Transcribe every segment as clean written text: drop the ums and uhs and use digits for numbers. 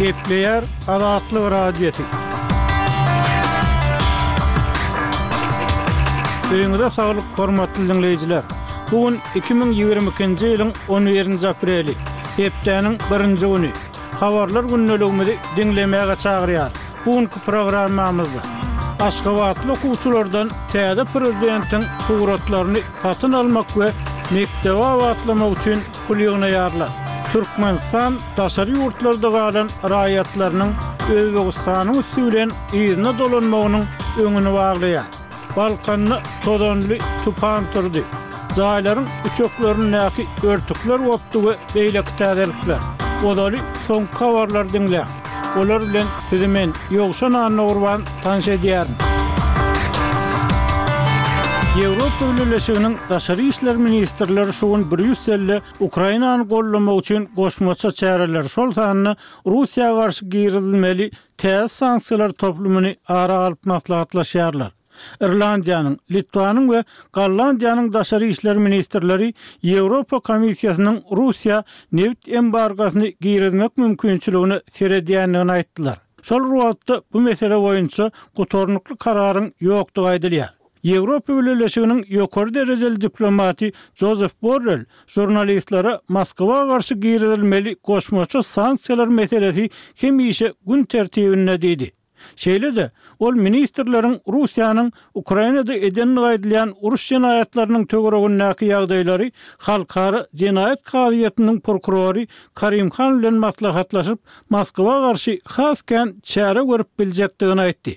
Gepleyer Azatlyk Radiosu. Öňüňizde saglyk, hormatly dinleýijiler. Bugün 2022-nji ýylyň 11-nji apreli, hepdeniň 1-nji güni. Habarlar günneligimizi dinlemäge çagyrýar. Bugünkü programmamyzda Aşgabatly okuwçylardan täze prezidentiň suratlaryny satyn almak we mektebe awatlamak üçin pul ýygnaýarlar. Türkmenistan daşary ýurtlarda galan raýatlarynyň Özbegistanyň üstünden ýerine dolanmagynyň öňüni baglaýar. Balkanyny todanly tupan turdy. Jaýlaryň uçaklaryny näki örtükler bopdy we beýleki täzelikler. Odaly soň habarlar dinleýär. Olar bilen sizimen ýogşan anagurban tanış edýärim. Ýewropa Birleşiginiň daşary işler ministrleri şuň 150 Ukrainany gollamak üçin goşmaça çäreler şol sanyny Russiýaga garşy girilmeli täze sanksiýalar toplumyny ara alyp maslahatlaşýarlar. Irlandiýanyň, Litwanyň we Gollandiýanyň daşary işler ministrleri Ýewropa Komissiýasynyň Russiýa neft embargosyny girizmek mümkinçiligini seredýändigini aýtdylar. Şol ruhatda bu mesele boýunça gotornukly kararyň ýokdugy aýdylýar. Ýewropa Birleşiginiň ýokary derejeli diplomaty Joseph Borrell jurnalistlere Moskwa garşy girilmeli goşmaça sanksiýalar meselesi hemişe gün tertibinde dedi. Şeýle-de ol ministrleriň Russiýanyň Ukrainada edenini gaýdylýan uruş jenaýatlarynyň töweregindäki ýagdaýlary halkara jenaýat gaýatynyň prokurory Karim Khan bilen maslahatlaşyp Moskwa garşy hasken çäre görüp biljekdigini aýtdy.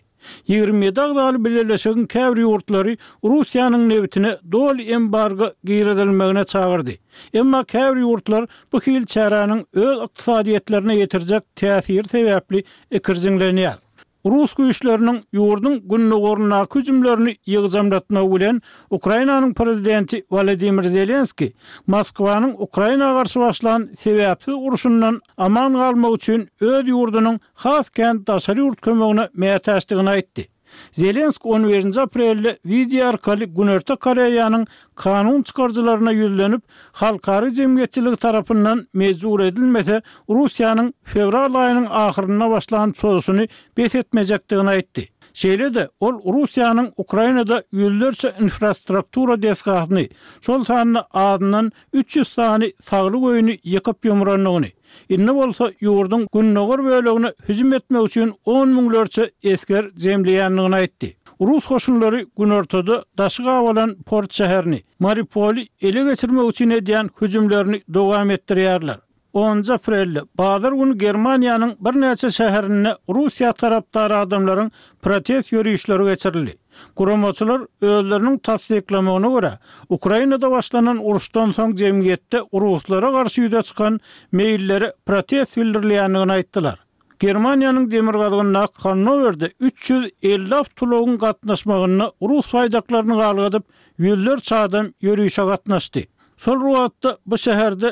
27 agdaly Birleşigiň käbir ýurtlary Russiýanyň newtine dol embargo giridilmegine çagyrdy. Emma käbir ýurtlar bu hil çäranyň öz ykdysadyetlerine ýetirjek täsir sebäpli ikirjiňlenýär. Rus güýçleriniň ýurdun günnegoruna hüjümlerini ýygzamlatmak bilen Ukrainanyň prezidenti Volodymyr Zelenski Moskwanyň Ukrainaga garşy başlanan sebäpsiz uruşundan aman galmak üçin öz ýurdunyň hasken daşary ýurt kömegine meýtäşdigini aýtdy. Zelenski 11 aprelde video arkaly Günerta Koreýanyň kanun çykarjylaryna ýüzlenip, halkary jemgyýetçilik tarapyndan mezur edilmese Russiýanyň fevral aýynyň ahyryna başlanan çözüşini bethetmejekdigini aýtdy. Şeýle-de ol Russiýanyň Ukrainada ýüllerçe infrastruktura desgatyny, şol sanyny adynyň 300 sany sagly goýuny ýykyp ýumranlygyny, inne bolsa ýurdun günnegor bölegine hüjüm etmek üçin 10 miňlerçe esker jemleýänligini aýtdy. Rus hoşunlary gün ortada daşyga awalan port şäherini, Mariupol'y ele geçirmek üçin edýän hüjümlerini dowam etdirýärler. 10 aprelde bazar günü Germaniýanyň bir näçe şäherine Russiýa tarapdary adamlaryň protest ýürüýüşleri geçirildi. Guramaçylar özleriniň tasdiklamagyna görä, Ukrainada başlanan uruşdan soň jemgyýetde uruslara garşy ýüze çykan meýilleri protest bildirilýändigini aýtdylar. Germaniýanyň demir gazygyna Hannoverde 350 awtologyň gatnaşmagyna Rus faýdaklaryny galgadyp, ýüllerçe adam ýürüýüşe gatnaşdy. Şol ruhatda bu şäherde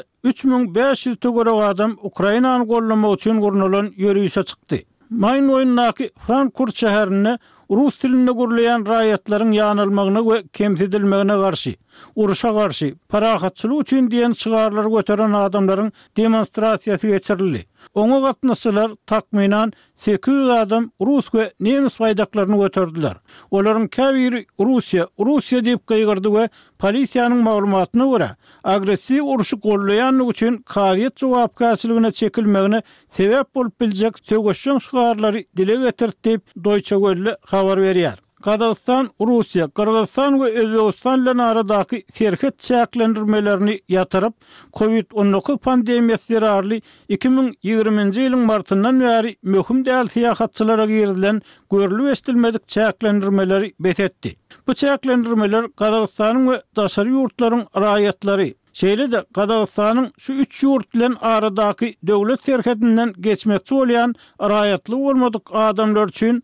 3500 tögörek adam Ukrainany gollamak üçin gurnulan ýürüýüşe çykdy. Maýyn oýundaky Frankfurt şäherine Rus dilinde gurulayan raýatlaryň ýanylmagyna we kemsidilmegine garşy, uruşa garşy, parahatçylyk üçin diýen çygarlar götüren adamlaryň demonstrasiýasy geçirildi. Oňa gatnaşylar takminan 800 adam Rus we nemis faýdaklaryny götürdiler. Olaryň käbiri Russiýa diýip gaýgyrdy we polisiýanyň maglumatyna görä agressiw uruşy gollaýanlyk üçin kaýat jogapkärçiligine çekilmegine sebäp bolup biljek töweşiň şygarlary dile getirdi diýip Deutsche Welle habar berýär. Kazakistan, Russiýa, Kyrgyzstan we Özbegistan bilen aradaky serhet çäklendirmelerini ýatyryp, COVID-19 pandemiýasy zerarly 2020-nji ýylyň martyndan bäri möhüm däl syýahatçylara girilen görülip estilmedik çäklendirmeleri bethetdi. Bu çäklendirmeler Kazakistanyň we daşary ýurtlaryň raýatlary, şeýle-de Kazakistanyň şu 3 ýurt bilen aradaky döwlet serhetinden geçmekçi bolýan raýatly bolmadyk adamlar üçin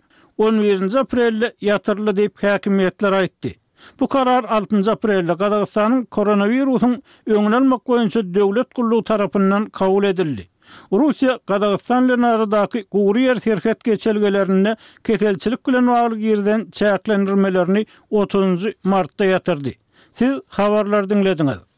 11 aprelde yatırılı deyip häkimiýetler aýtdy. Bu karar 6 aprelde Kazakistanyň koronawirusyň öňüne almak boýunça döwlet gullugy tarapyndan kabul edildi. Russiýa Kazakistan bilen aradaky gowry serhet geçelgelerine keselçilik bilen bagly girden çäklendirmelerini 30 martda ýatyrdy. Siz habarlar dinlediňiz.